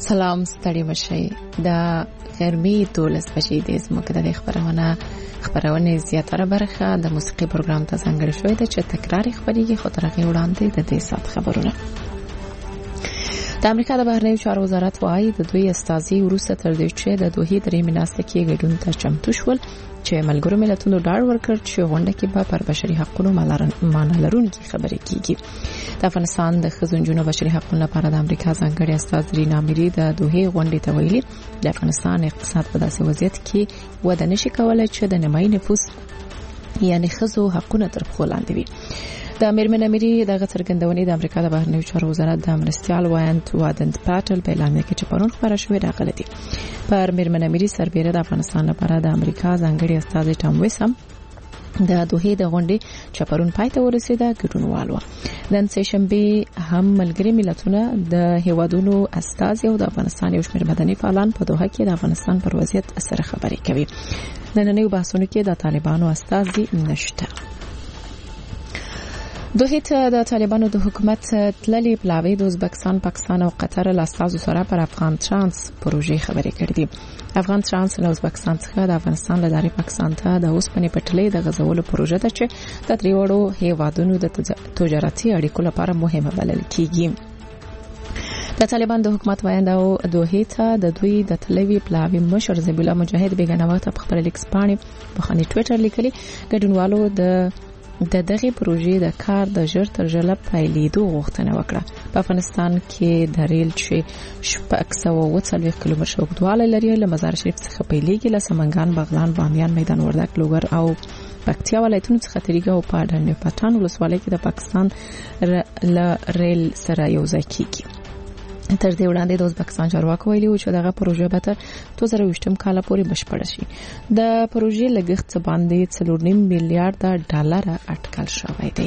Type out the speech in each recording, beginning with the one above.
سلام ستړي مشي د غرمې 12 بجې د زموږ د خبرونه زیاتره برخه د موسیقي پروګرام ته څنګه شوې ده چې تکرار خبريږي خو ترغه وړاندې د دې سات خبرونه د امریکا د بهرنیو چارو وزارت وايي د دوی استازي وروسته تر دې چې د دوه درې مناسته کې ګډون ته چمتو شول چې ملګرو ملتونو ډاډ ورکړ چې غونډه کې به پر بشري حقوقو معنی لرونکي خبرې کیږي د افغانستان د خزونجونو بشري حقوقو لپاره د امریکا ځانګړي استاذ رینا میری د دوه غونډې ته ویلي د افغانستان اقتصاد په داسې وضعیت کې وده نشي کولای چې د نیمایي نفوس یعنی خزو حقوقونه تر پښو لاندې وي د میرمن میری دغه څرګندونې د امریکا د بهرنیو چارو وزارت د مرستيال وایانت وادنت پاتل په اعلان کې چې پرون خبره شوې راغله دي پر میرمن میری سربېره د افغانستان لپاره د امریکا ځانګړي استاذ ټام ویسم د دوه د غونډې چې پرون پاتې ورسېده ګډونوالو نن سه شنبه هم ملګری ملتونه د هیوادونو استاذ او د افغانستان یو شمېر مدني فعالان په دوحه کې د افغانستان پر وضعیت سره خبرې کوي نننیو بحثونو کې د طالبانو استاذ نشته دوه ته د طالبانو د حکومت تللي پلاوی د ازبکستان پاکستان او قطر له استازو سره پر افغان ترانس پروژې خبرې کړې افغان ترانس له ازبکستان څخه د افغانستان له لارې پاکستان ته د اوسپنې پټلۍ د غځولو پروژه ده چې د دریوړو هیوادونو د تجارتي اړیکو لپاره مهمه بلل کیږي د طالبان د حکومت وایند او دوه ته د دوی د تلوي پلاوی مشر زبیح الله مجاهد بیگانه وخت په خپل لیکس باندې په خاني ټوئیټر لیکلي ګډونوالو د دغه پروژې د کار د ژر تر ژره پیلېدو غوښتنه وکړه په افغانستان کې د ریل چې 640 کیلومتر اوږدوالی لري له مزار شریف څخه پیلېږي له سمنګان بغلان بامیان میدان وردګ لوګر او پکتیا ولایتونو څخه تریګه او پاډن پټان ولسوالۍ کې د پاکستان ریل سره یو ځای کیږي تر دې وړاندې د ازبکستان چارواکو ویلي و چې دغه پروژه به تر 2020 کال پورې بشپړ شي د پروژې لګښت باندې 4.5 میلیارډ ډالر اټکل شوی دی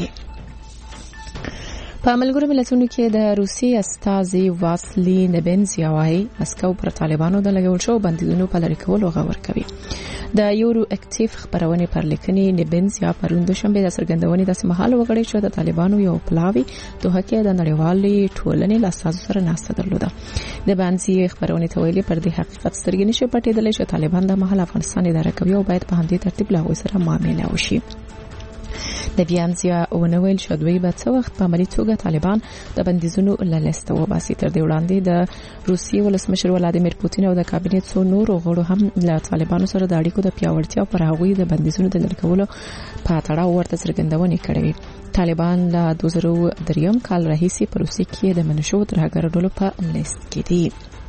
په ملګرو ملتونو کې د روسي استازي واسلی نبنزیا وايي مسکو پر طالبانو د لګول شو بندیزونو په لری کولو غوړ کوي د یورو اکټیف خبرونه پر لیکنې نبنزیا پرون دوشنبه د سرګندونې د سمحال وغړي چې د طالبانو یو پلاوی دوه کې د نړیوالې ټولنې له اساس سره ناسته درلوده د باندې خبرونه ته ویلي پر دې حقیقت سترګې نشي پټېدل چې طالبان د محل افغانستان اداره کوي او باید په همدې ترتیب له سره معامله وشي د بیانزیا ونویل چې دوی به څو وخت په عملي توګه طالبان د بندیزونو له لیست وباسي تر دې وړاندې د روسیې ولسمشر ولادیمیر پوتین او د کابینټ څو نور غړو هم له طالبانو سره د اړیکو د پیاوړتیا پر هغوی د بندیزونو د لری کولو په تړاو ورته څرګندونې کړې طالبان له 2003 کال راهیسې په روسیې کې د منشو ترهګر ډلو په لیست کې دي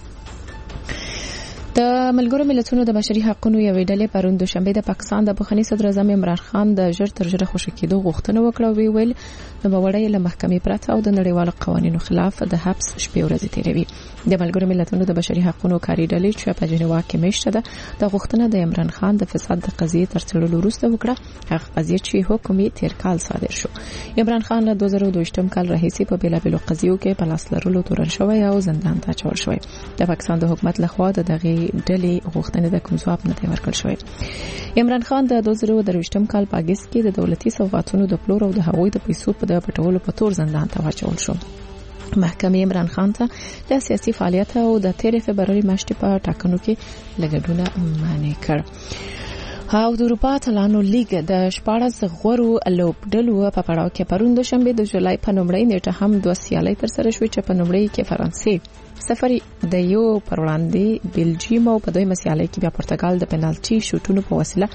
د ملګرو ملتونو د بشري حقوقو یو ډلې پرون دوشنبه د پاکستان د بخښنې صدر اعظم عمران خان د ژر تر ژره خوشی کېدو غوښتنه وکړه ویل د بوړې له محکمې پرته او د نړیوالو قوانینو خلاف د حبس شپې ورځې تیروي د ملګرو ملتونو د بشري حقوقو کاری ډلې چې په جنیوا کې میشته ده د غوښتنه د عمران خان د فساد د قضیې تر څېړلو وروسته وکړه هغه قضیه چې حکم یې تیر کال صادر شو عمران خان له 2022 کال راهیسې په بیلابیلو قضیو کې په لاس لرلو تورن شوی او زندان ته اچول شوی د پاکستان د حکومت لخوا دغه ډلې غوښتنه د کوم ځواب نه دی ورکړل شوی عمران خان د 2023 کال په اگست کې د دولتي سوغاتونو د پلور او د هغوی د پیسو په پټولو په تور زندان ته واچول شو محکمې عمران خان ته د سیاسي فعالیت او د 13 فبرवरी میاشتې په ټاکنو کې لګډونه معنی کړ او د اروپا اتلانو لیګ د 14 غورو لوبډلو په پړاو کې پرون دوشنبه د جولای په نومړۍ نیټه هم دوه سیالۍ تر سره شوې چې په نومړۍ کې فرانسې سفر د یو پر وړاندې بلجیم او په دویمه سیالۍ کې بیا پرتګال د پنالټي شوټونو په وسیله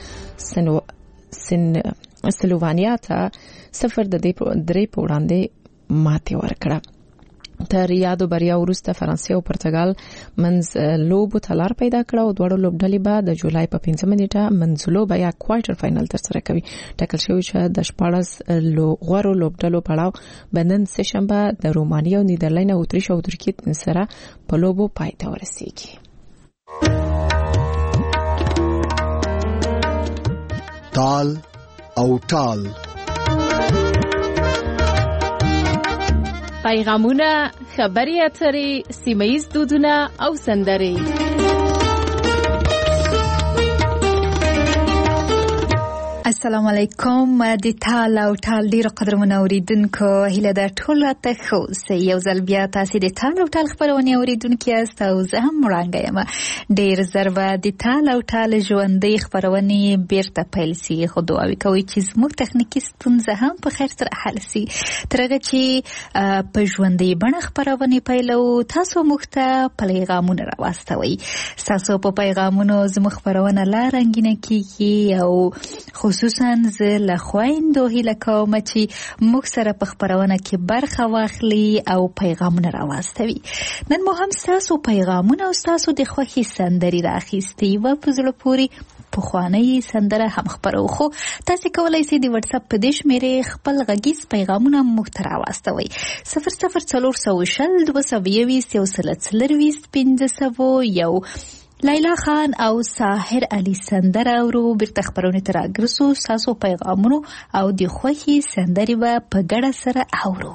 سلووانیا ته سفر د درې په وړاندې ماته ورکړه تر یادو بریا وروسته فرانسې او پرتګال منځ لوب تلار پیدا کړ او دوړو لوبډلې به د جولای په 15 نیټه منځلو بیا کوارټر فائنل تر سره کوي ټاکل شوی چې د 14 غورو لوبډلو پړاو بنن سه شنبه د رومانیا او نیدرلند او اتریش او ترکیه سره په لوبو پای ته ورسیږي تال او ټال پیغامونه خبري اترې سیمایي دودونه او سندرې السلام علیکم د تال او تال ډیر قدرمن اوریدونکو هیله ده ټول ته خو سي یو ځل بیا تاسو د تال او تال خبرونه اوریدونکو یاست او زه هم وړاندې یم ډیر زربه د تال او تال ژوندۍ خبرونه بیرته پیل سي خو دعا کوي چې زموږ تخنیکی ستونزه هم په خیر سره حل سي ترغه چې په ژوندۍ بڼه خبرونه پیلو تاسو مخته پیغامونه راوستوي تاسو په پیغامونو زموږ خبرونه لا رنگینه کیږي او خصوصا زه له خويندو هیله کوم چې موږ سره په خبرونه کې برخه واخلي او پیغامونه راوستوي نن مو هم تاسو پیغامونه او تاسو د خوښي سندري راخېستي و په زړه پوري په خواني سندره هم خبرو خو تاسو کولای شئ د واتس اپ په دې شمیرې خپل غږیز پیغامونه موږ ته راوستوي 00422 لیلا خان او ساحر علی سندره ورو بیرته خبرونه تر اګرسو تاسو پیغامونو او د خوښي سندري به په ګډه سره اورو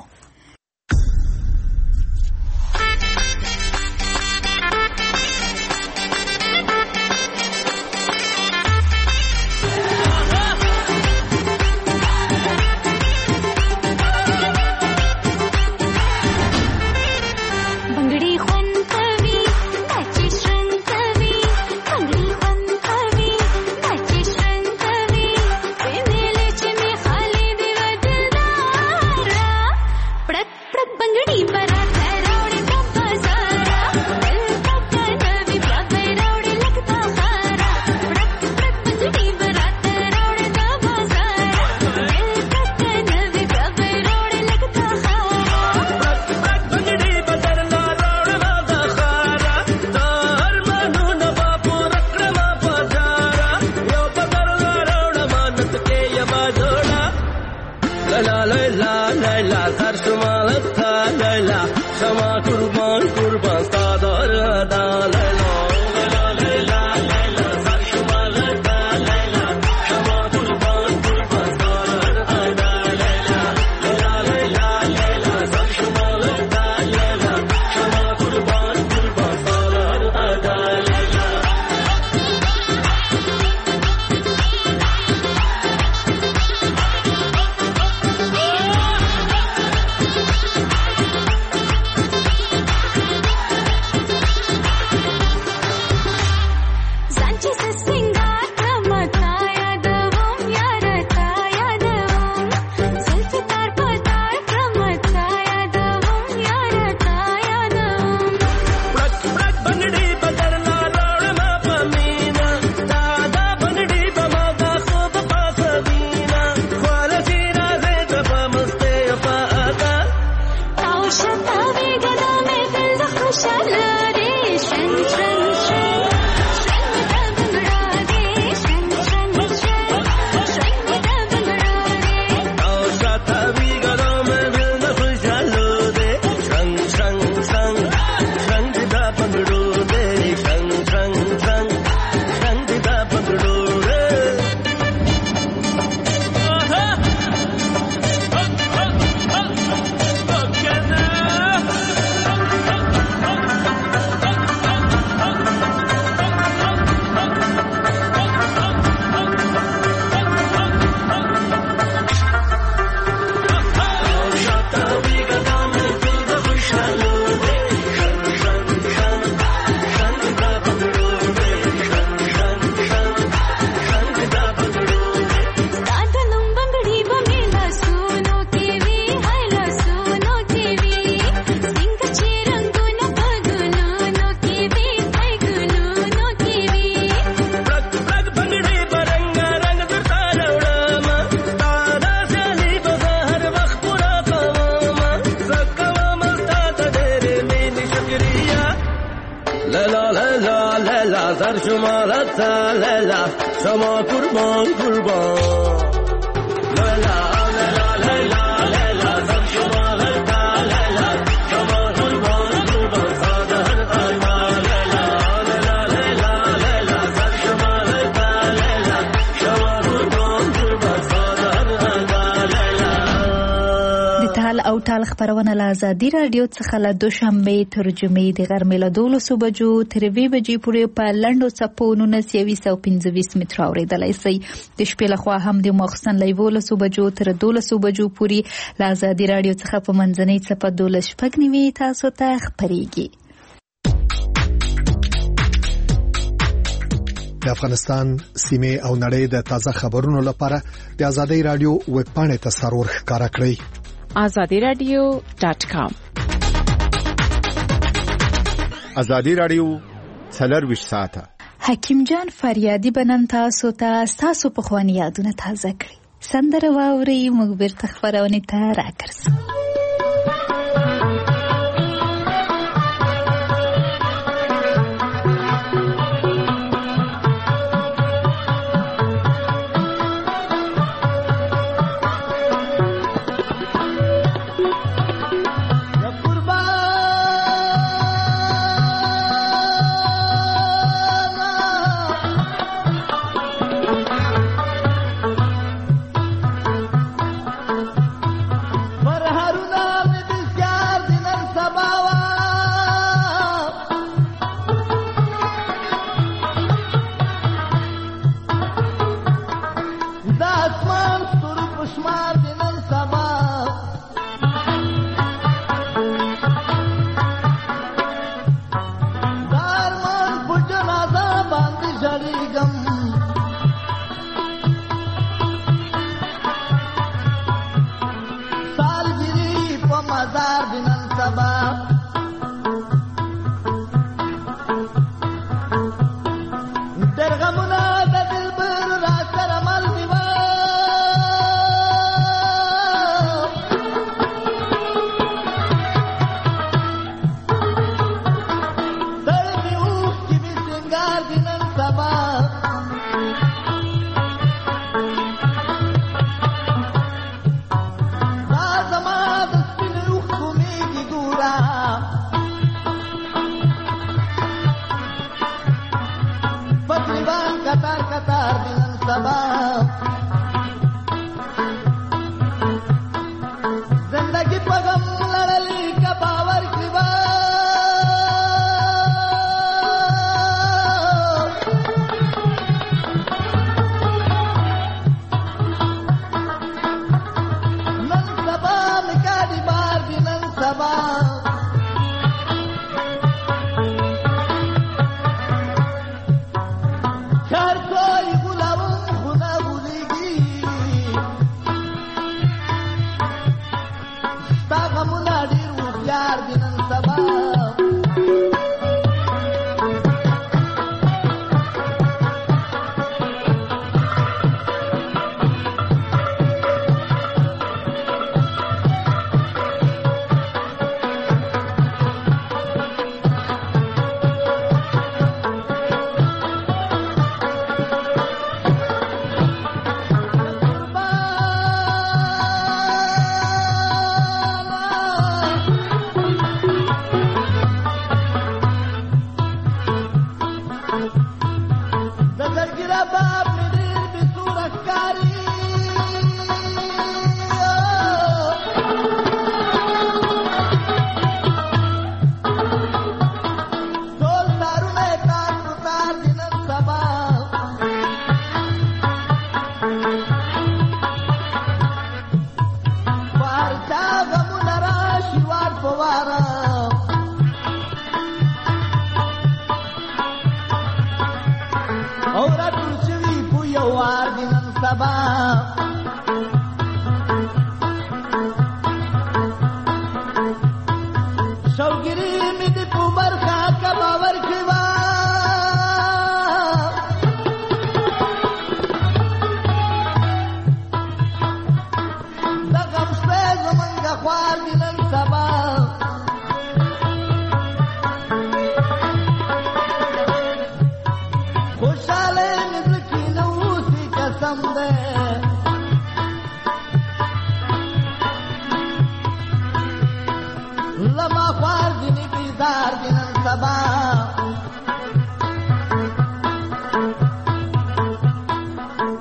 ټال خبرونه له ازادي رادیو څخه له دوشنبه تر جمعې د غرمې له 12 بجو تر 2 بجې پورې په لنډو څپو 1925 متر اورېدلای شئ. د شپې لخوا هم د ماخستن له 11 بجو تر 12 بجو پورې له ازادي رادیو څخه په منځنۍ څپه 12 تاسو ته خبرېږي. د افغانستان سیمه او نړۍ د تازه خبرونو لپاره د ازادي رادیو ویب پاڼې ته سرور ښکارا کړئ azadiradio.com. ازادي رادیو 24 ساعته. حکیم جان فریادي بنن تاسو ته په خواني یادونه تازه کړی. سندره واوري موږ بیرته خبرونه ته راګرځو.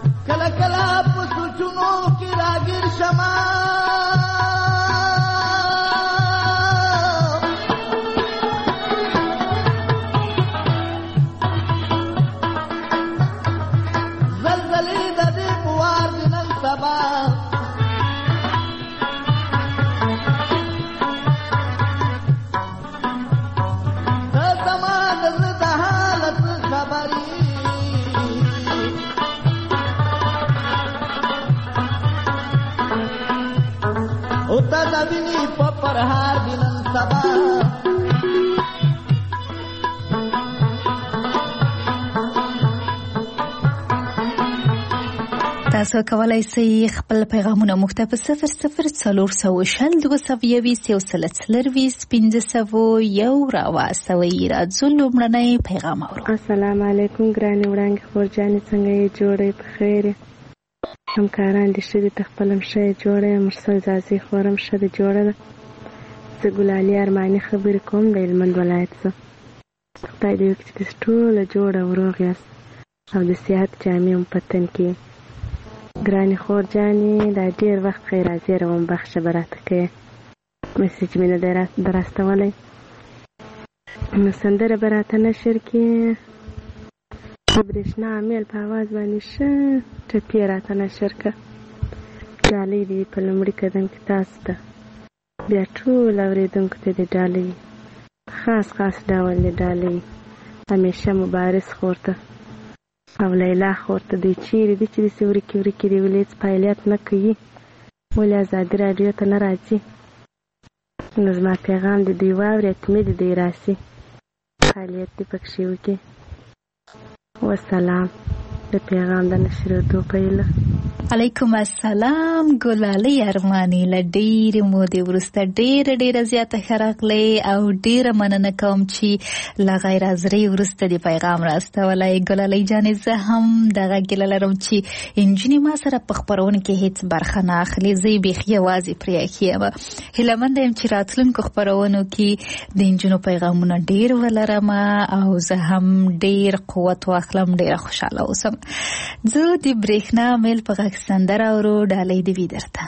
کلا کلا پسو چونو کی راگیر شما زبینی په پرهار دینن سبا تاسو کولای شئ خپل پیغامونه موږ ته په 0040221500 راواستوئ. راځو لومړنی پیغام اورو. السلام علیکم ګرانې وړانګې خورجانې، څنګه یې؟ جوړې په خیر؟ همکاران دې ښه دي؟ ته خپله ښه یې؟ جوړه یم. مرسل ځاځي خورم ښه ده، جوړه ده. زه ګلالي ارماني خبرې کوم د هلمند ولایت څخه. خدای دې وکړي چې تاسو ټوله جوړه او روغ یاست او د صحت جامې هم په تن کې. ګرانې خورجانې، دا ډېر وخت خیرازي روم بخشه به راته کوې، مسیج مې نه دی راستولی، نو سندره به راته نشر کړې، د برېښنا امیل په اواز باندې ښه ټپې راته نشر کړه. ډالۍ دې په لومړي قدم کې تاسو ته، بیا ټول اورېدونکو ته دې ډالۍ، خاص ډول دې ډالۍ همیشه مبارز خور ته او لیلا خور ته. دوی چیرې دي چې داسې ورکې دي، ولې هېڅ فعالیت نه کوي، ولې ازادي راډیو ته نه راځي؟ نو زما پیغام د دوی واوري، اتمې د دوی راسي، فعالیت دې پکښې وکړي. وسلام. د پیغام د نشرېدو پیله. علیکم السلام ګلالي ارماني، له ډېرې مودې وروسته ډېره زیاته ښه راغلی او ډېره مننه کوم چې له غیر حاضرۍ وروسته دې پیغام راستولی. ګلالۍ جانې، زه هم دغه ګیله لرم چې نجونې ما سره په خپرونه کې هېڅ برخه نه اخلي، زه یې بیخي یوازې پرې ایښې یم. هیله منده یم چې راتلونکو خپرونو کې د نجونو پیغامونه ډېر ولرم او زه هم ډېر قوت واخلم، ډېره خوشحاله اوسم. زه د برېښنا میل په غږ سندره اورو، ډالۍ دې وي درته.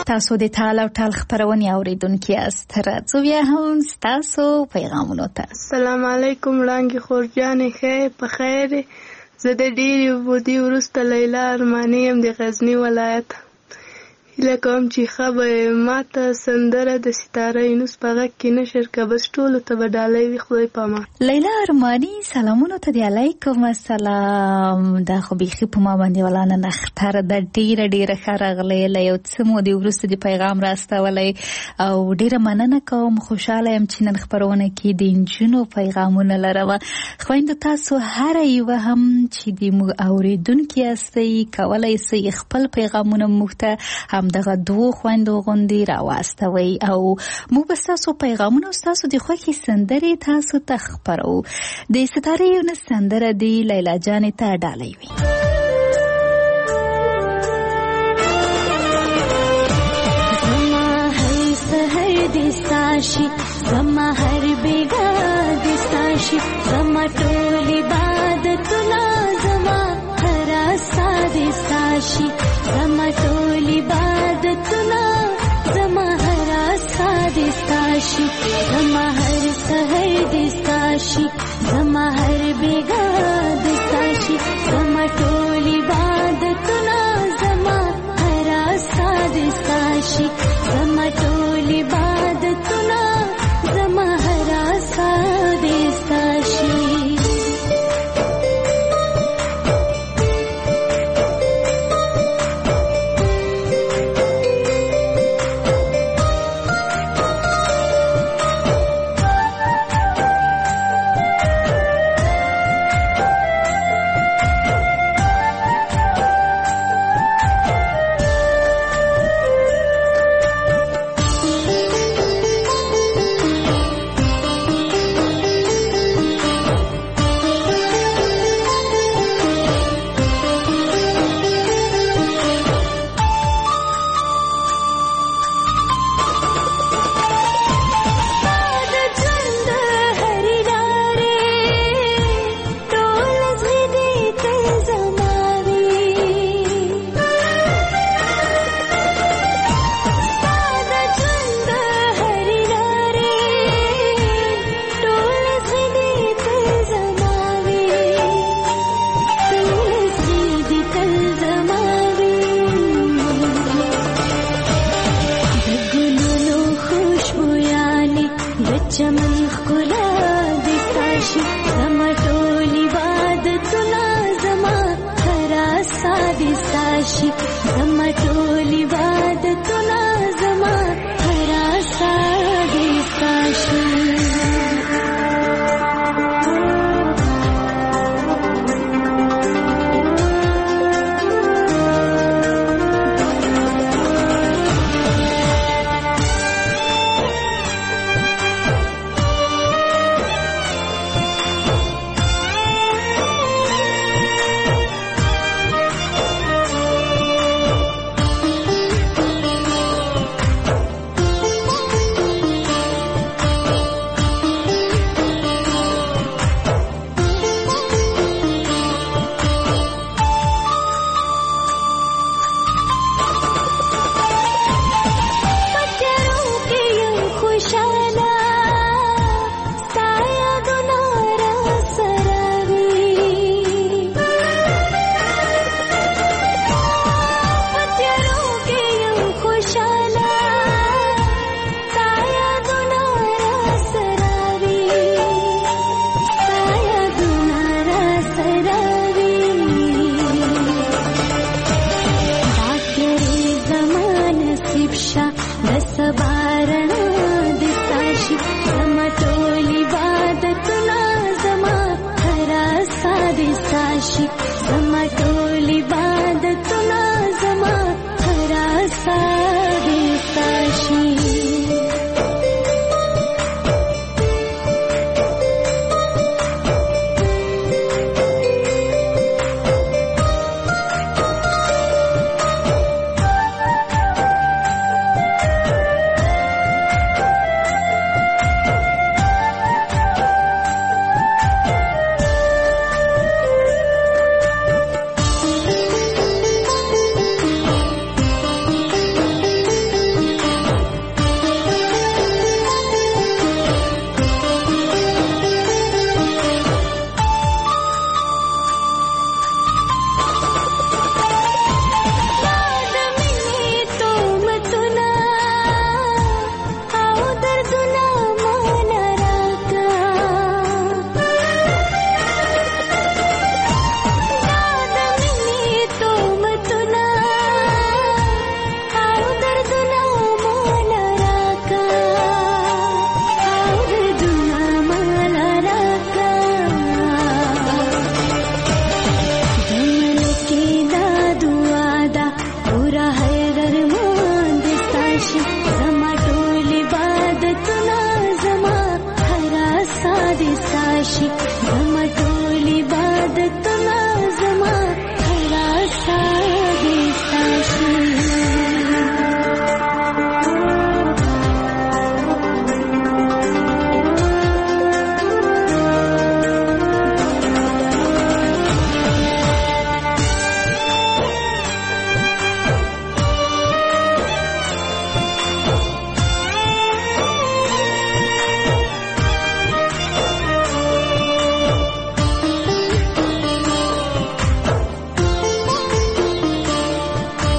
تاسو د ټال او ټال خبرونه اوریدونکو یاست. راځو بیا هم تاسو پیغامونه ته. السلام علیکم وړاندې خورجانې ښه په خیر. زه د ډېرې مودې وروسته لیلا ارماني یم د غزني ولایت. هیله کوم چې ښه به ماته سندره د ستاره یونس په غږ کې نشر که بس ټولو ته به ډالۍ وي. خدای په امان. لیلا ارماني سلامونو ته دی. علیکم السلام. دا خو بیخي په ما باندې ولانه نختره ده. ډېره ښه راغلی. له یو څه مودې وروسته د پیغام راستولی او ډېره مننه کوم. خوشحاله یم چې نن خپرونه کې د نجونو پیغامونه لرم. خویندو تاسو هر یوه هم چې د موږ اوریدونکي یاستئ کولی سئ خپل پیغامونه موږ ته هم دغه دوه خویندو غوندې راواستوئ او موږ به ستاسو پیغامونه او ستاسو د خوښې سندرې تاسو ته خپرو. د ستاره یونس سندره د لیلا جانې ته ډالۍ وي. زما هر سحر د ستاشي، زما هر بیګا د ستاشي، زما ټول عبادتونه، زما هر سا د ستاشي، زما ټول عبادتونه، زما هر سا د ستاشي، زما هر سحر د ستاشي، زما هر بیګا د ستاشي، زما ټول عبادتونه، زما هر سا د ستاشي، زما ټول عبادتونه، زما هر سا د ستاشي.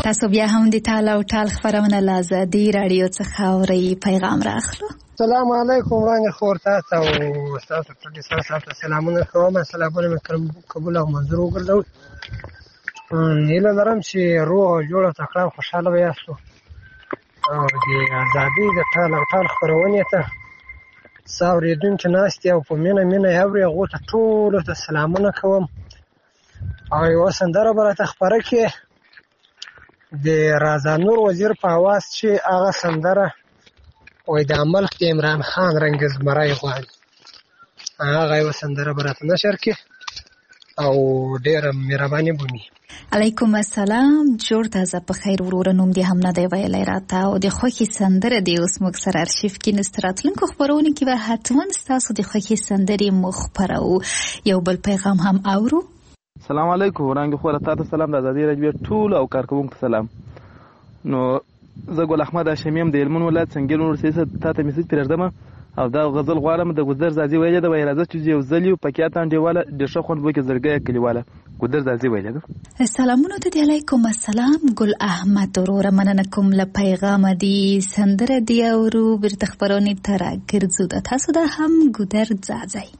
تاسو بیا هم د ټال او ټال خبرونه له ازادي رادیو څخه اورئ. پیغام راخلو. السلام علیکم وړاندې خور تاسو او تاسو ټول سره سلامونه کوم. سلامونه مې قبول او منظور وګرځول. هیله لرم چې روغ جوړ تکړه خوشاله ویاستو او د ازادي د ټال او ټال خبرونه ته ساوریدونکو ناستي او په مینه اوري هغه ته ټول ته سلامونه کوم. او یو سندره برته خبره کې د رازا نور وزیر په आवाज چې هغه سندره وای د ملک عمران خان رنگز مرای غواړي هغه یو سندره برته نشر کې او ډېر مهرباني بونی. علیکم السلام. جوړ تازه په خیر ورور نوم دی هم نه دی ویلای راته او د خوخي سندره دی اوس موږ سره ارشیف کې نستراتلونکو خبرونه کې به حتما تاسو د خوخي سندري مخبرو یو بل پیغام هم اورو. السلام علیکم ورنګ خو راته سلام د ازادي رادیو ټول او کارکونکو سلام. نو زه ګل احمد هاشمیم د هلمند ولایت څنګه ورسېسه تاسو میسج پرېږدم او دا غزل غواړم د ګذر زازي ویلې د وایرازه چې یو ځلیو پکې اتان دیواله د ښه خوند وکي زړګي کلیواله ګذر زازي ویلې. سلامونه ته علیکم السلام ګل احمد ورور مننه کوم له پیغام دی سندره دی او برته خبرونه تر ګرځو د تاسو د هم ګذر زازي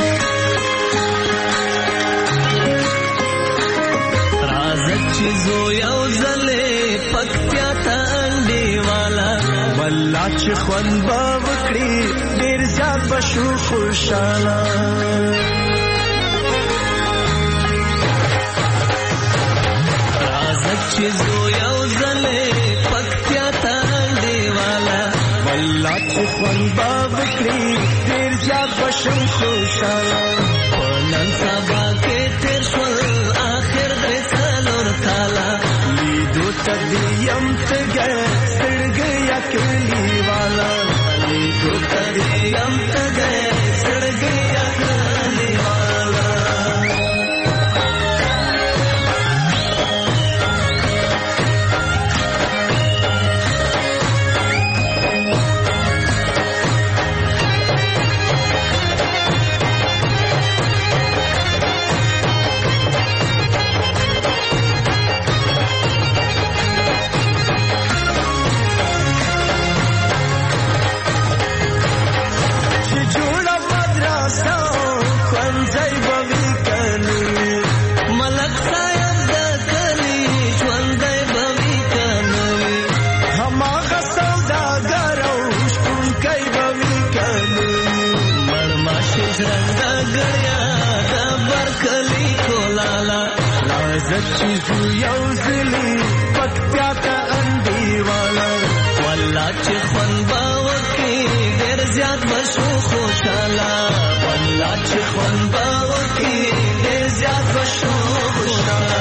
چیزو یو زله پکتیا تانډي والا والله چې خوان با وکړي ډیر زیات بشو خوشاله راځه چیزو یو زله پکتیا تانډي والا والله چې خوان با وکړي ډیر زیات بشو خوشاله نن سبا کې تیر شول اخر دې یم تګه سړګ یا کلی والا لیدو تګه یم تګه سړګ یا کلی والا چیزو یو زلی پکتیا تا اندی والا والله چې خوان باوکی ډیر زیات بشو خوشالا والله چې خوان باوکی ډیر زیات بشو خوشالا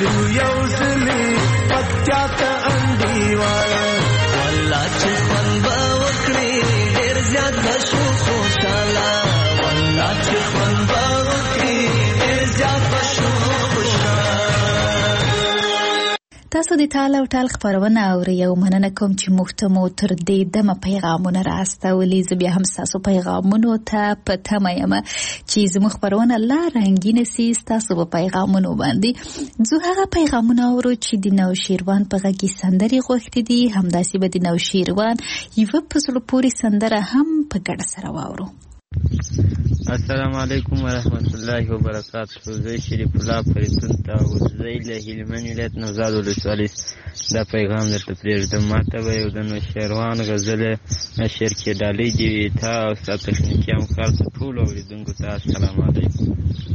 ځو یو ځلې پکتیا ته انډیواله والله چې خوند به وکړي ډېر زیات به شو خوشحاله والله چې خوند به وکړي ډېر زیات به شو خوشحاله. تاسو د ټال او ټال خبرونه اورئ او مننه کوم چې موږ ته مو تر دې دمه پیغامونه راستولي. زه بیا هم ستاسو پیغامونو ته په تمه یم چې زموږ خبرونه لا رنګینه سي ستاسو په پیغامونو باندې. زه هغه پیغامونه اورو چې د نوشیروان په غږ کې سندرې غوښتې دي، همداسې به د نوشیروان یوه په زړه پورې سندره هم په ګډه سره واورو. السلام علیکم ورحمت الله وبرکاته. زه شریف الله فریدون ته وزی له هلمند ولایت نوزاد ولسوالۍ دا پیغام درته پرېږدم. ماته به یو د نوشیروان غزل نشر کې ډالۍ دي وي تا او ستا تخنیکي همکار ته ټولو اورېدونکو ته السلام علیکم.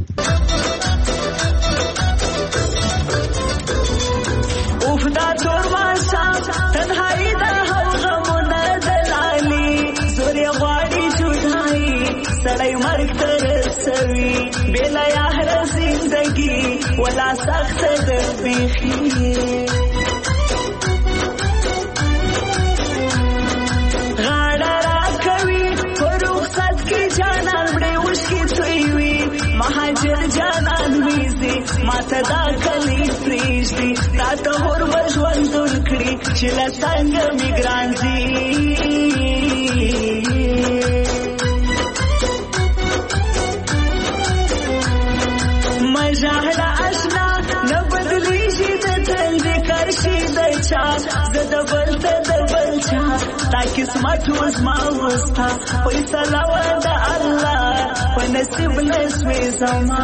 اوف دا تور ماښام تنهایي دا هم غمونه دلالي زور یې غواړي جدایي سړی مرګ ته رسوي بېله یاره زندګي ولا سخته ده بیخي غاړه راکوي په رخصت کې جانان مړې اوښکې تویوي مهاجر جانان ویزي ماته دا کلی پرېږدي راته هور به ژوندون کړي چې له څنګه مې ګران ځي مژاهله اشنا نه بدلیږي د تل د کرشي د چا زه د بل ته د بل چا دا قسمت و زما وستا فیصله وه د الله په نصیب نه سوې زما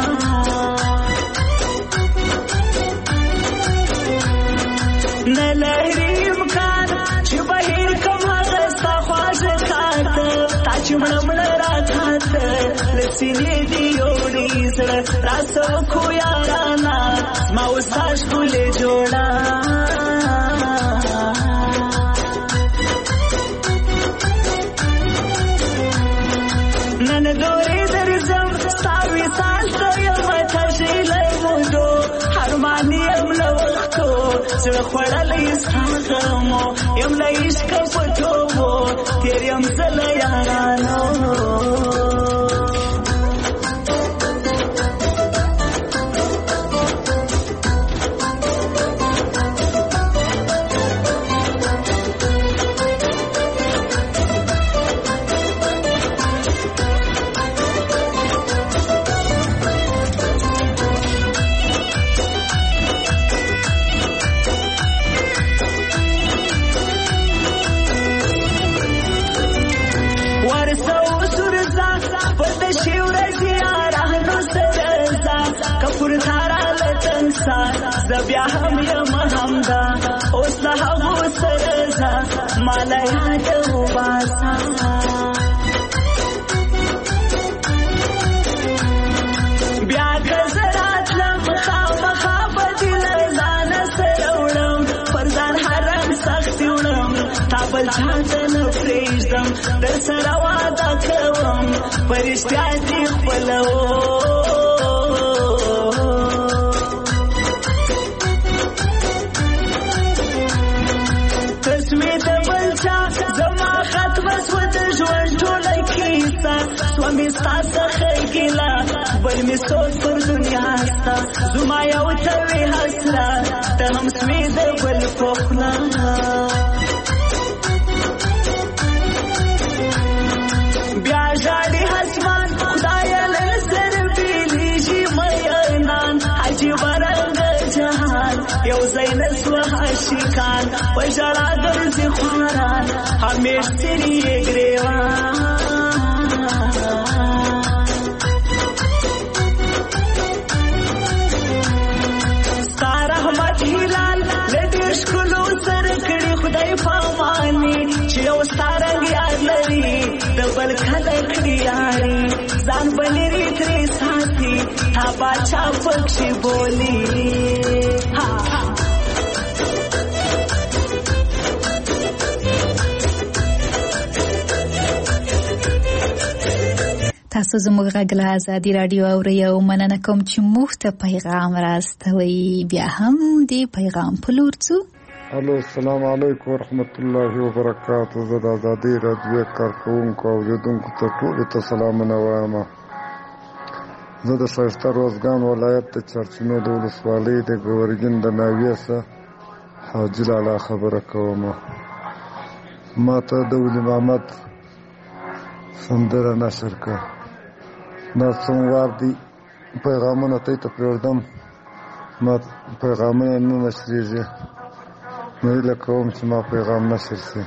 نه لري امکان چې بهیر کم هغه ستا خواږه کار ته تا چې مړه مړه راکاته له سینې دې یوړې زړه راسه وکړو یارانه زما و ستا ښکلې جوړه نن دورې درځم ستا وصال ته یمه تږې له مودو حرمان یم له وختو زړه خوړلی ستا غمو یم له عشقه په توبو تېر یم زه له یارانو بیا هم یم همدا اوس له هغو سره ځه ما له یاده وباسه بیا که زه راتلم خامخا به دې له ځانه سره وړم پر ځان حرم سختي وړم تا بل چا ته نه پرېږدم در سره واده کوم په رښتیا دې خپلوم سوامي ستا څخه ګیله بل مې سوچ پر دنیا ستا زما یو ته وې حسره ته هم سوې د بل په خوله بیا ژاړي اسمان خدایه له سر بېلېږي مینان عجیبه رنګه جهان یو ځای نه سوه عاشقان په ژړا ګرځي خواران همیش څري یې ګرېوان ځان بلري ترې ساتي تا باچا پکښې بولي تاسو زموږ غږ له ازادي رادیو اورئ او مننه کوم چې موږ ته پیغام راستوئ. بیا هم دې پیغام په لور ځو. الو، السلام علیکم ورحمت الله وبرکاته. زه د ازادي رادیو کارکوونکو او اوریدونکو ته ټولو ته سلامونه وایم. زه د ښایسته روزګان ولایت د چرچینو د ولسوالۍ د ګورګین د ناویې څخه حاجي لالا خبره کوم. ما ته د ولي محمد سندره نشر کړه. دا څوموار دي پیغامونه ته پرېږدم، ما پیغامونه نه نشریږي. نو هیله کوم چې ما پیغام نشر شي.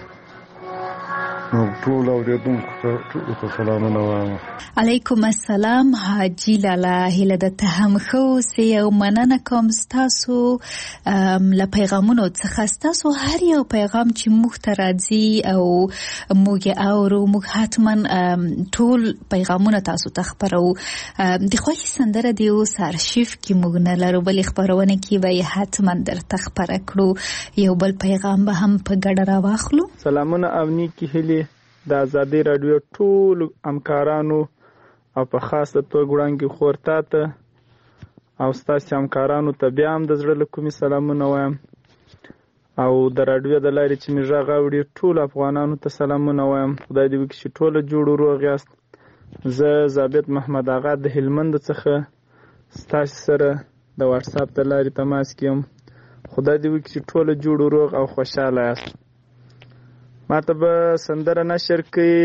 نو ټول اوریدونکو ته سلامونه وایم. علیکم السلام حاجی لالا، هیله ده ته هم ښه اوسئ او مننه کوم ستاسو له پیغامونو څخه. ستاسو هر یو پیغام چې موږ ته راځي او موږ یې اورو، موږ حتما ټول پیغامونه تاسو ته خپروو. د خوښې سندره دې اوس ارشیف کې موږ نه لرو، بلې خپرونه کې به یې حتما درته خپره کړو. یو بل پیغام به هم په ګډه راواخلو. سلامونه او نیکې هیلې د ازادي رادیو ټول همکارانو او په خاصه توګه وړاندې خور ته او ستاسو همکارانو ته بیا هم د زړه له کومې سلامونه وایم. او د رادیو د لارې چې مې غږ اوري ټول افغانانو ته سلامونه وایم. خدای دې وکړي چې ټول جوړ او روغ یاست. زه ثابت محمد آغا د هلمند څخه ستاسو سره د واتس اپ د لارې تماس کوم. خدای دې وکړي چې ټول جوړ او روغ او خوشاله یاست. ما ته به سندره نشر کړي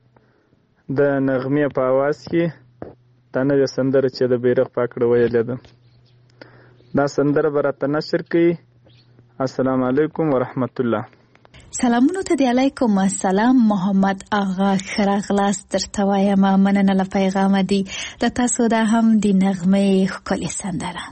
د نغمې په اواز کې. دا نوې سندره چې د بیرغ پاکړه ویلې ده، دا سندره به راته نشر کړي. السلام علیکم ورحمت الله. سلامونو ته دی. علیکم السلام محمد آغا، ښه راغلاست درته وایم. مننه له پیغامه دی. د تاسو دا هم د نغمې ښکلې سندره.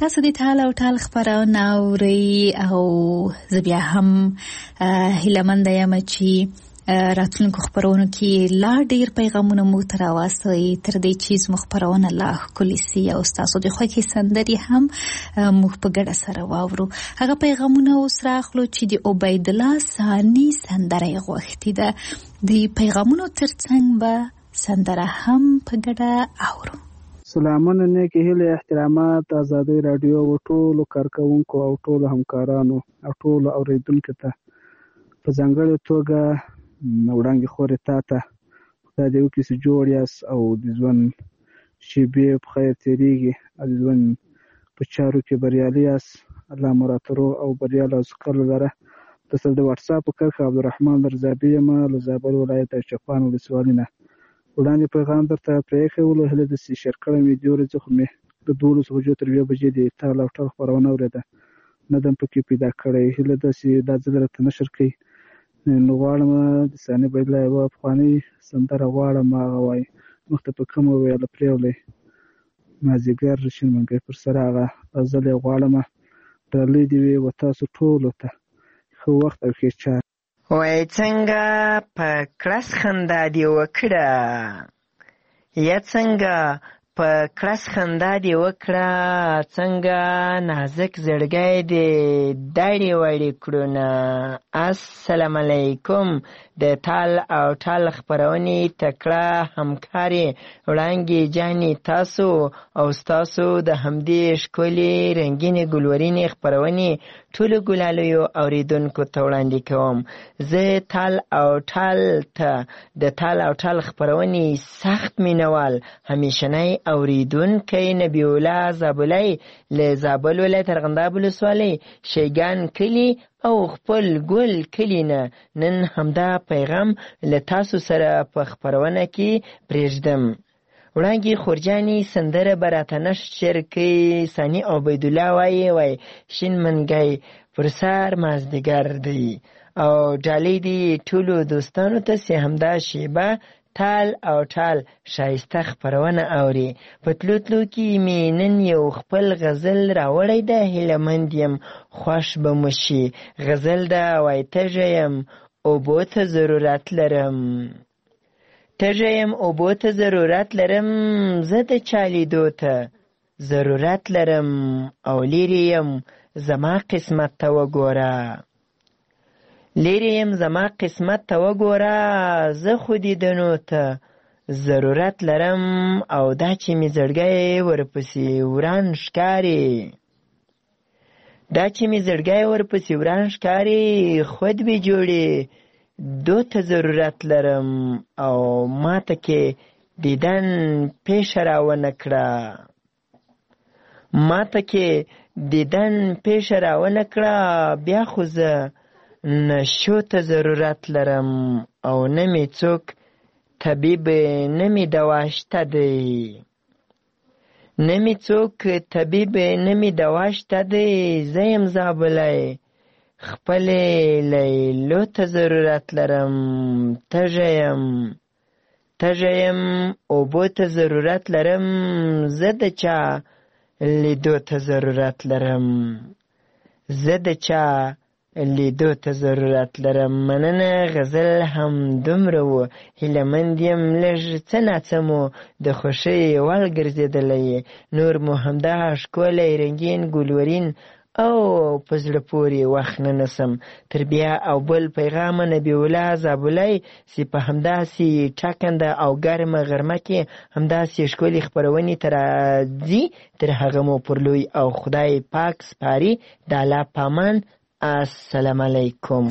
تاسو د ټال او ټال خبرونه اورئ او زه بیا هم هیله مند یم چې راتلونکو خبرونو کې لا ډیر پیغامونه مو ته راوستئ تر دې چې زموږ خبرونه لا ښکلې سي او ستاسو د خوښې سندرې هم موږ په ګډه سره واورو. هغه پیغامونه اوس راخلو چې د عبید الله ثاني سندره یې غوښتې ده. د پیغامونو ترڅنګ به سندره هم په ګډه اورو. سلامونه، نیکې هیلې، احترامات ازادۍ راډیو او ټولو کارکوونکو او ټولو همکارانو او ټولو اوریدونکو ته په ځانګړې توګه وړاندې خورې تا ته خدای دې وکړي چې جوړ یاست او د ژوند شېبې په خیر تېرېږي او د ژوند په چارو کې بریالي یاست. الله مو راته روغ او بریالی او سوکاله لره. درسره د واټساپ په کرښه عبدالرحمن رضابي یم له زابل ولایت چپان ولسوالۍ نه. وړاندې پیغام درته پرېښی ولو، هیله ده چې شیر کړی مې دې ورځې خو مې د 12 بجو تر 2 بجې د ټال او ټال خپرونه اورېده، نه ده پکې پیدا کړی. هیله ده چې دا ځل راته نشر کړي. نو غواړم د ثاني عبیدالله یوه افغاني سندره غواړم، هغه وایي مخته په کومه ویله پرېولی مازدیګر شین منګی پر سر، هغه غزل یې غواړم. ډالۍ دې وي و تاسو ټولو ته، ښه وخت او ښې چار. وای څنګه په کړس خندا دې وکړه، یا څنګه په کړس خندا دې وکړه، څنګه نازک زړګی دې داړې واړې کړونه. السلام علیکم. د ټال او ټال خپرونې تکړه همکارې وړانګې جانې تاسو او ستاسو د همدې ښکلې رنګینې ګلورینې خپرونې ټولو ګلالیو اوریدونکو ته وړاندې کوم. زه ټال او ټال ته د ټال او ټال خپرونې سخت مینوال همیشنی اوریدونکی نبی الله زابلی له زابل ولایت ارغنداب ولسوالۍ شیګان کلي او خپل ګل کلي نه نن همدا پیغام له تاسو سره په خپرونه کې پرېږدم. وړانګې خورجانې سندره به راته نشر کوي. ثاني عبیدالله وایي شین منګی پر سر مازدیګر دی او ډالۍ دي ټولو دوستانو ته چې همدا شیبه ټال او ټال ښایسته خپرونه اوري. په تلو تلو کې مې نن یو خپل غزل راوړی ده، هیله مند یم خوښ به مو شي. غزل ده وایي تږی یم اوبو ته ضرورت لرم، تږی یم اوبو ته ضرورت لرم، زه د چا لیدو ته ضرورت لرم او لیرې یم زما قسمت ته وګوره، لیرې یم زما قسمت ته وګوره، زه خو دیدنو ته ضرورت لرم او دا چې مې زړګی ورپسې وران ښکاري، دا چې مې زړګی ورپسې وران ښکاري، خود به جوړې دو ته ضرورت لرم او ماته کې دیدن پیشه راونه کړه، ماته کې دیدن پیشه راونه کړه، بیا خو زه نشو ته ضرورت لرم او نه مې څوک طبیب نه مې دوا شته دی، نه مې څوک طبیب نه مې دوا شته دی، زه یم زابلی خپلې لیلو ته ضرورت لرم، تږی یم تږی یم اوبو ته ضرورت لرم، زه د چا لیدو ته ضرورت لرم، زه د چا لیدو ته ضرورت لرم. مننه. غزل هم دومره و، هیله مند یم لږ څه ناڅه مو د خوښۍ وړ ګرځېدلی، نور مو همدا ښکلی رنګین ګلورین او په زړه پورې وخت نه نسم. تر بیا او بل پیغامه نبی الله زابلی چې په همداسې ټاکنده او ګرمه غرمه کې همداسې ښکلې خپرونې ته راځي. تر هغه مو پر لوی او خدای پاک سپاري. د الله پامان. السلام علیکم.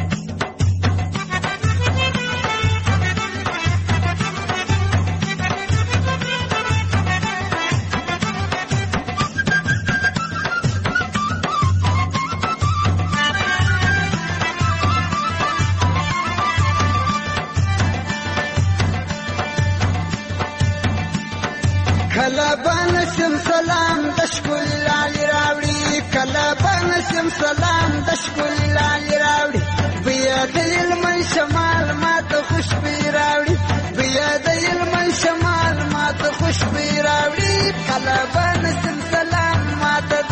کله بنسم سلام د ښکل لالي راوړي، کله بنسم سلام د ښکل لالي راوړي، بیا د علمن شمال ماته خوشبوي راوړي، بیا د علمن شمال ماته خوشبوي راوړي، کله بنسم سلام ماته د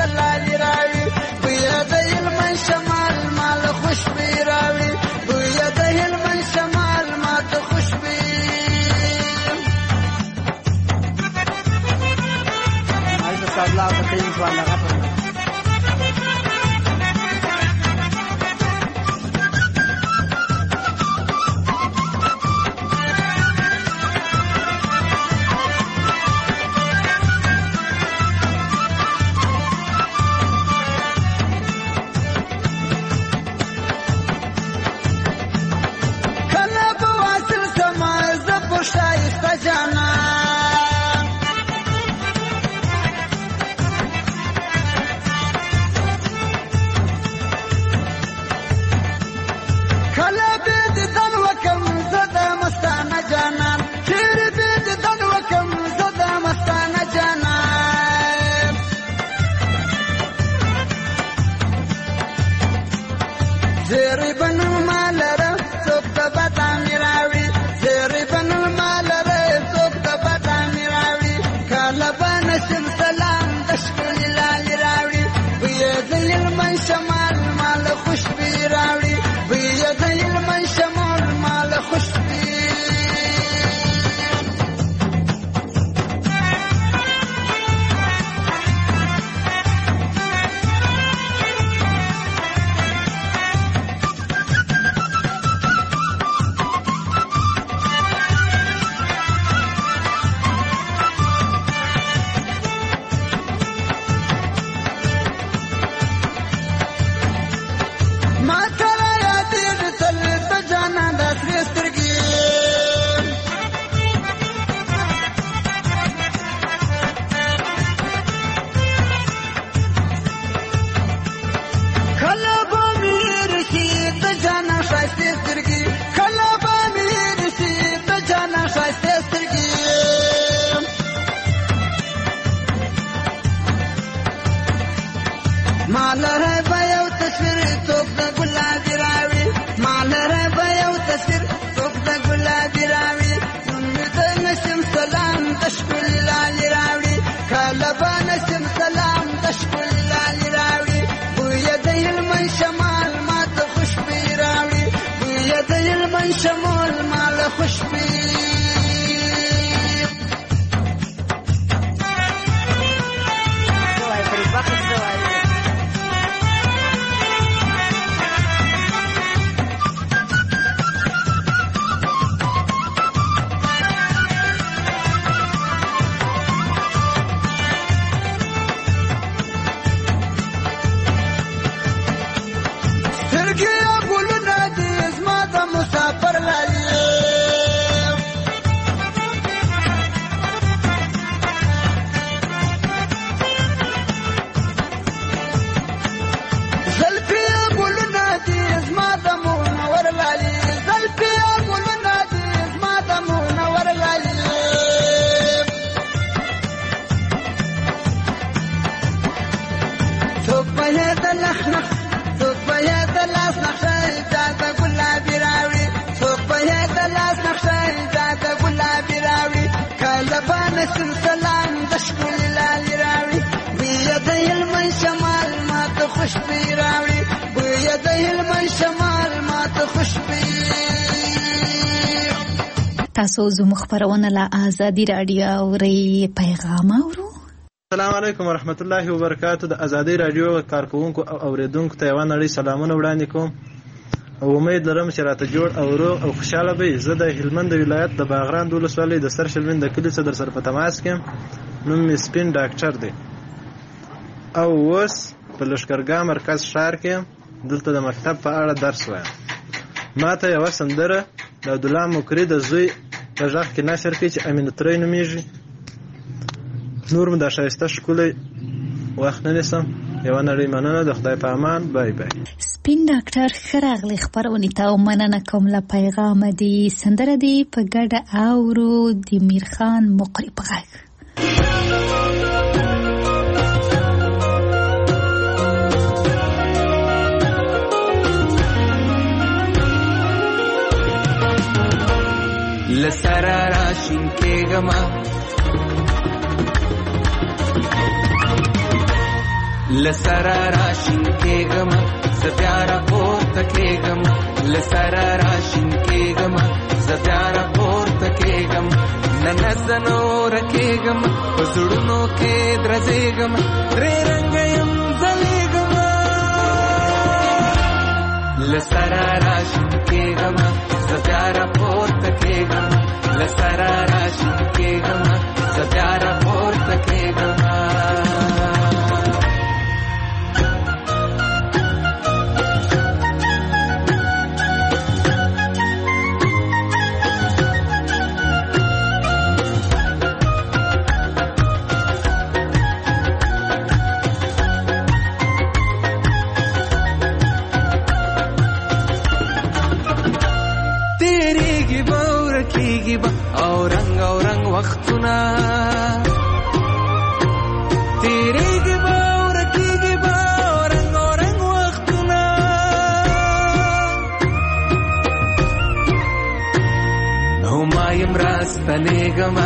الله تقين ولا غفر تاسو زموږ خبرونه له آزادي رادیو اورئ پیغام اورو. السلام علیکم ورحمت الله وبرکاتو. د آزادي رادیو کارکونکو او اوریدونکو ته یو نړۍ سلامونه وړاندې کوم او امید لرم چې راته جوړ او روغ او خوشاله به. زه د هلمند ولایت د باغران ولسوالۍ د سر شلمین د کلي څخه در سره په تماس کې. نوم مې سپین ډاکټر دی او اوس په لښکرګاه مرکز ښار کې دلته د مکتب په اړه درس وایم. ما ته یوه سندره د عبدالله مکري د زوی په غږ کې نشر کړي چې امین ترې نومیږي. نور مو دا ښایسته ښکلی وخت نه نیسم. یوه نړۍ مننه. د خدای په امان. بای بای. سپین ډاکټر ښه راغلی خپرونې ته او مننه کوم له پیغامه دی. سندره دی په ګډه اورو د میرخان مقري په غږ. لسرا راشین کېږما لسرا راشین کېږما زه بیا راپورته کېږم. لسرا راشین کېږما زه بیا راپورته کېږم. ننزنو رکیګم پزړونو کې درځېګم درې رنگ يم زلېګم لسرا راشم کېګم زبیارا پورته کېګم لسرا راشم کېګم زبیارا پورته کېګم اورنګ وختونه تیریږي به ورکیږي به اورنګ وختونه هما یم راستنېږمه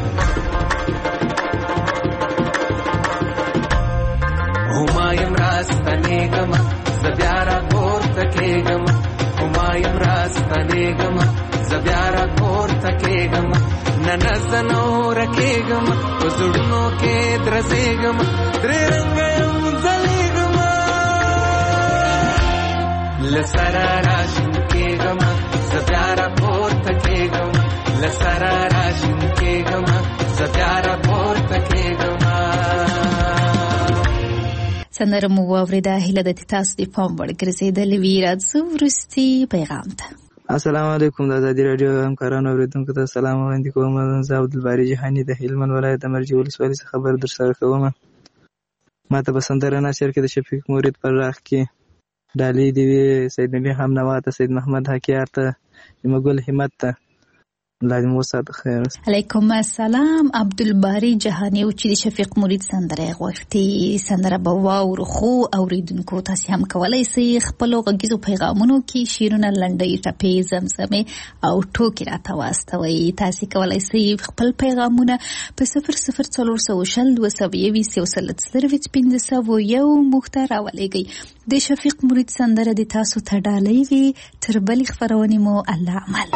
هما یم راستنېږمه زه بیا راپورته کېږم هما یم راستنېږمه زه بیا راپورته کېږم ننزنو رکېږم په زړونو کې درځېږم درې رنګه یم ځلېږم له سره راشم کېږم زه بیا راپورته کېږم له سره راشم کېږم زه بیا راپورته کېږم سندره مو واورېده. هیله ده چې تاسو د پام وړ ګرځېدلې وي. راځو وروستي پیغام ته. السلام علیکم. د ازادي راډیو همکارانو اوریدونکو ته سلام وړاندې کوم. زه عبدالباري جهاني د هلمند ولایت د مرجې ولسوالۍ څخه خبر در سره کوم. ما ته په سندره نشر کې د شفیق مرید پر راغ کې ډالۍ دی وی سید نبی همنوا ته سید محمد حکیار ته مګل همت ته لازم وسات خیر. علیکم السلام. عبدالباري جهاني او چې شفیق مرید سندره غوښتي سندره به واورو خو اوریدونکو تاسو هم کولای شئ خپل غږیزو پیغامونو کې شیرونه لنډۍ ټپې زمزمې او ټوکې راته واستوئ. تاسو کولای شئ خپل پیغامونه په 00422 مخته راولېږئ. د شفیق مرید سندره د تاسو ته ډالۍ وي. تر بلې خپرونې مو الله عمل.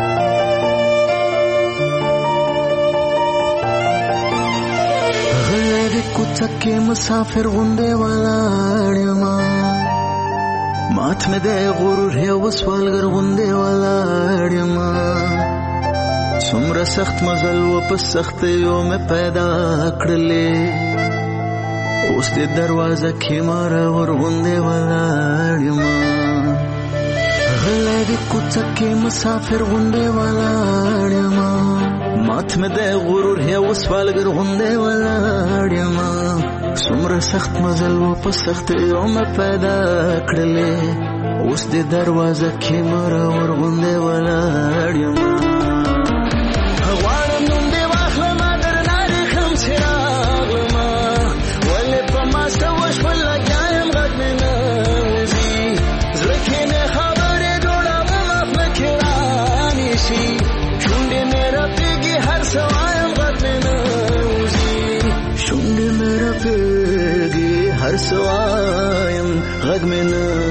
کوڅه مسافر غوندې ولاړم مات مې د غرور یو سوالګر غوندې ولاړم څومره سخت مزل و په سختیو مې پیدا کړلې اوس دې دروازه کې ماره ور غوندې ولاړم غلی د کوڅه کې مسافر غوندې ولاړم مات مې د غرور یو سوالګر غوندې ولاړم څومره سخت مزل و په سختیو مې پیدا کړلې اوس دې دروازه کې ماره ور غوندې ولاړم غواړم نوم دې واخلم درنه ریښم چې راغلم ولې په ما څه وشول لګیا یم غږ مې نه وځي زړه کې مې خبرې جوړوم اخ مې کې رانیسي شونډې مې رپېږي هر څه وایم غږ مې نه وځي شونډې مې رپېږي هر څه وایم غږ مې نه